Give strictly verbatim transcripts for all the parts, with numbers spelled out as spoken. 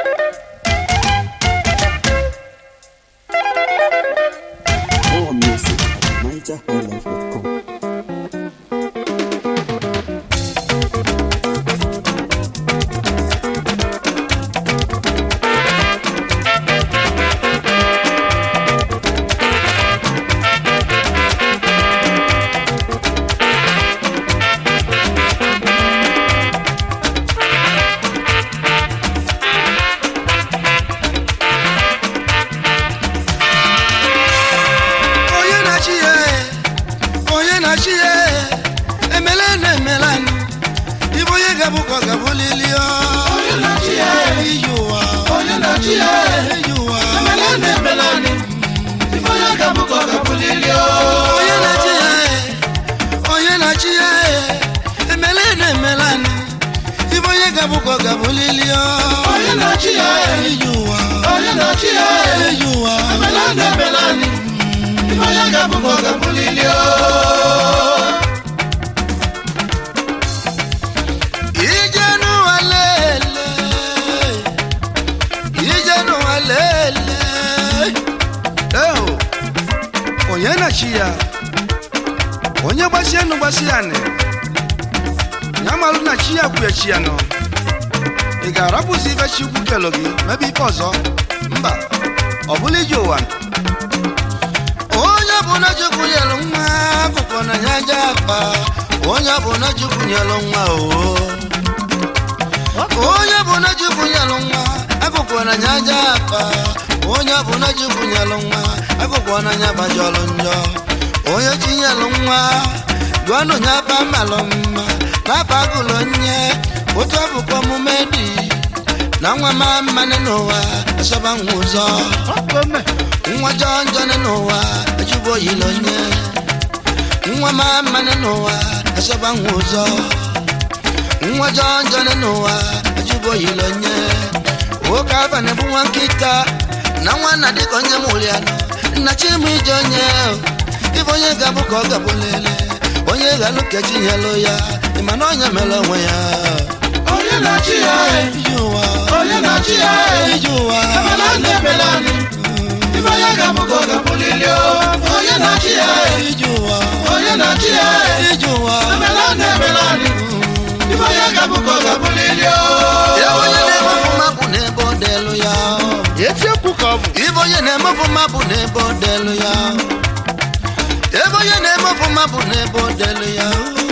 More music at niger high life dot com. Onye gbasie nu gbasiane nyamalu na chi ya kwue chi ya no ị ga-arapụzi ife chukwu kelo gị mebe ife ọzọ mba ọ bụla iji ụwa onye bụ na chukwu nyelu nwa akụkọ na ya aja akpa onye bụ na chukwu nyelu nwa o onye bụ na chukwu nyelu nwa akụkọ na ya aja akpa onye bụ na chukwu nyelu nwa akụkọ na ya gbajọlụ njọ onye chinyelu nwa duanu nyapa maloma papa gulonye otu abuko mumedi na nwa mama nenowa asaba nguzo nwa jonjo nenowa ajubo yilonye nwa mama nenowa asaba nguzo nwa jonjo nenowa ajubo yilonye okava ne buwa kita na nwana dikonye muliano na chimu ijonye Onye gabu ko gabulele onye galu kechi yelo ya imano onye melo nwe ya onye na chi ya yuwa onye na chi ya yuwa amalane belani ibaya gabu ko gabulele onye na chi ya yuwa onye na chi ya yuwa amalane belani ibaya gabu ko gabulele ya onye ne mafuma bune bodelu ya yeti kukavu ibonye ne mafuma bune bodelu ya Ebo ye ne mo fuma bu ne bodelo ya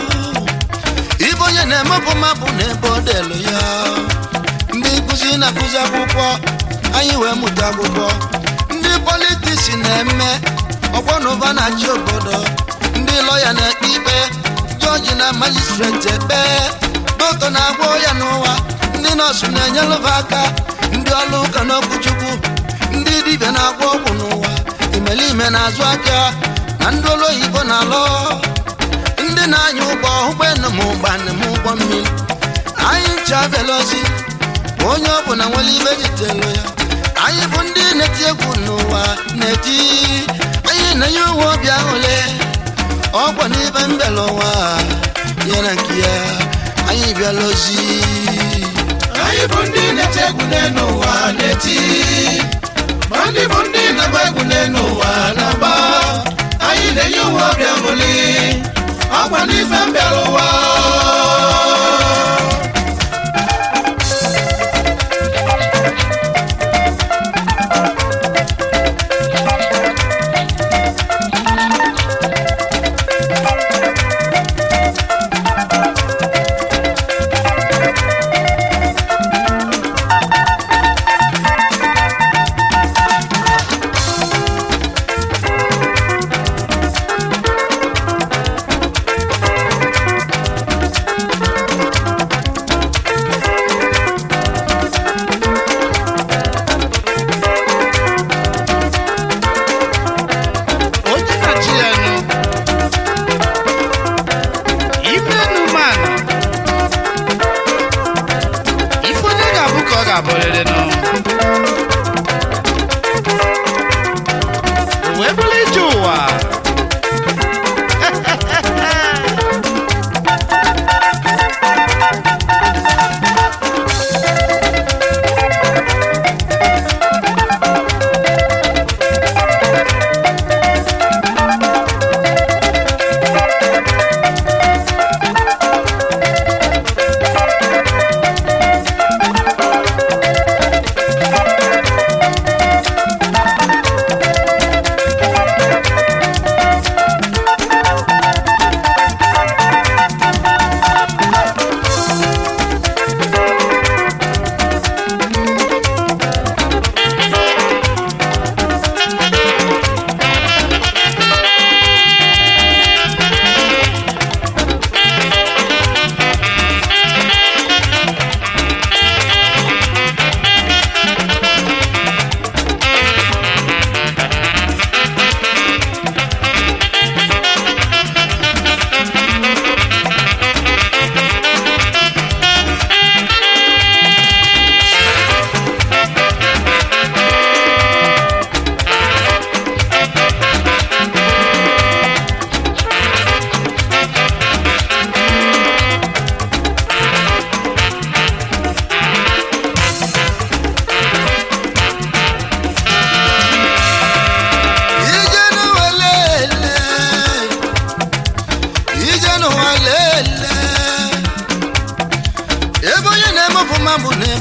Ibo ye ne mo fuma bu ne bodelo ya Ndi kusi na kuza akwụkwọ anyị wee mụta akwụkwọ ndị politiks na-eme ọgbọnụba na chi obodo ndị lọya na-ekpe ikpe jọji na magistrate ekpe dọkịta na-agwọ ya n'ụwa ndị nọọsụ na-enyelụva aka ndị ọrụ ụka n'okwuchukwu ndị dibịa na-agwọ ọgwụ n'ụwa imelime na-azụ aka Ndị ụlọ Igbo na-alọ ndị na-anya ụgbọ ụgbọelu ma ụgbọala ma ụgbọ mmiri anyị ncha belozi onye ọ bụla nwere ibe jitelu ya anyị bụ ndị na-eti egwu n'ụwa na-eti anyị na-enye uwe obi ahụle ọgwọ n'ibe mbịala ụwa ya na nke ya anyị bịalozi anyị bụ ndị na-eti egwu n'ụwa na-eti ma ndị bụ ndị na-agba egwu n'ụwa na-agba Ayi ne yuwa biamuli Akwa ni fembeluwa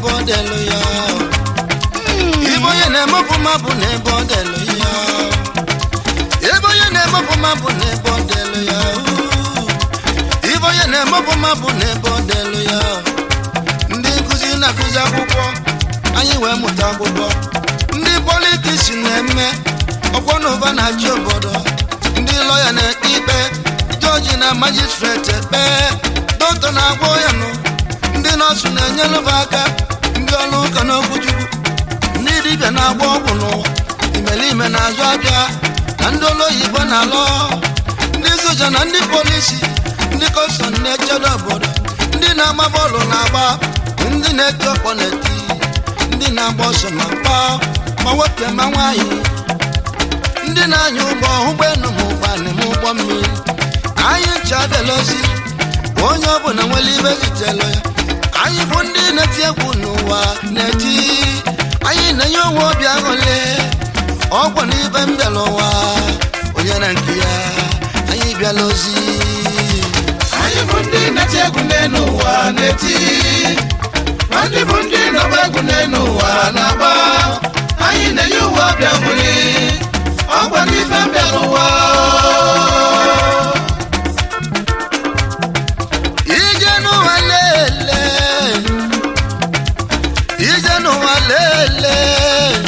bọdelu ya ibo ye na mofuma bu ne bọdelu ya ibo ye na mofuma bu ne bọdelu ya ibo ye na mofuma bu ne bọdelu ya ndị nkuzi na-akụzi akwụkwọ anyị wee mụta akwụkwọ ndị politiks na-eme ọkwọnụva na-achị obodo ndị lọya na-ekpe ikpe jọji na majistreti ekpe dọkịta na-agwọ ya nụ ndị nọọsụ na-enyelụva aka ndị ọrụ ụka n'okwuchukwu ndị dibịa na-agba ọgwụ n'ụwa imelime na-azụ abịa na ndị ụlọ oyibo na-alọ ndị soja na ndị polisi ndị kọstọm na-echebe obodo ndị na-agba bọọlụ na-agba ndị na-eti ọkpọ na-eti ndị na-agba ọsọ ma mkpa ma nwoke ma nwaanyị ndị na-anya ụgbọ ụgbọelu ma ụgbọala ma ụgbọ mmiri anyị ncha belozi onye ọbụla nwere ibe zitelu ya anyị bụ ndị na-eti egwu n'ụwa na-eti anyị na-enye onwe obi aṅụle ọgwọ na ibe m bịala ụwa onye na nke ya anyị bịala ozi anyị bụ ndị na-eti egwu n'ụwa na-eti ndị bụ ndị na-agba egwu n'ụwa na-agba anyị na-enye onwe obi aṅụle ọgwọ na ibe m bịala ụwa ije n'ụwa lele ije n'ụwa lele